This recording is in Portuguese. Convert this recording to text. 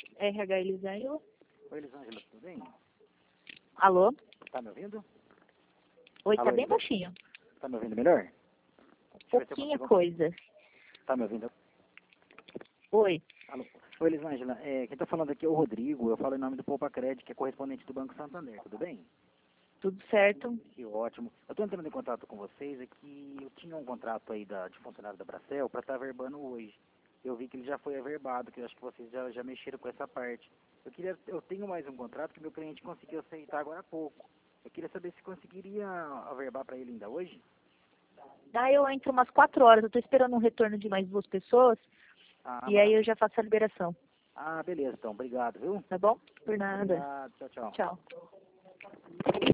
RH Elisângela. Oi, Elisângela, tudo bem? Alô? Tá me ouvindo? Oi, Alô, tá bem Elisângela. baixinho. Tá me ouvindo melhor? Deixa eu ver se eu Pouquinha consigo- coisa. Tá me ouvindo? Oi. Alô? Oi, Elisângela, quem tá falando aqui é o Rodrigo, eu falo em nome do Poupa Crédito, que é correspondente do Banco Santander, tudo bem? Tudo certo? Que ótimo. Eu tô entrando em contato com vocês, é que eu tinha um contrato aí de funcionário da Bracel para estar averbando hoje. Eu vi que ele já foi averbado, que eu acho que vocês já mexeram com essa parte. Eu tenho mais um contrato que meu cliente conseguiu aceitar agora há pouco. Eu queria saber se conseguiria averbar para ele ainda hoje. Daí eu entro umas 4 horas. Eu tô esperando um retorno de mais 2 pessoas. Ah, E aí eu maravilha. já faço a liberação. Ah, beleza, então. Obrigado, viu? Tá bom? Por nada. Obrigado. Tchau, tchau. Tchau.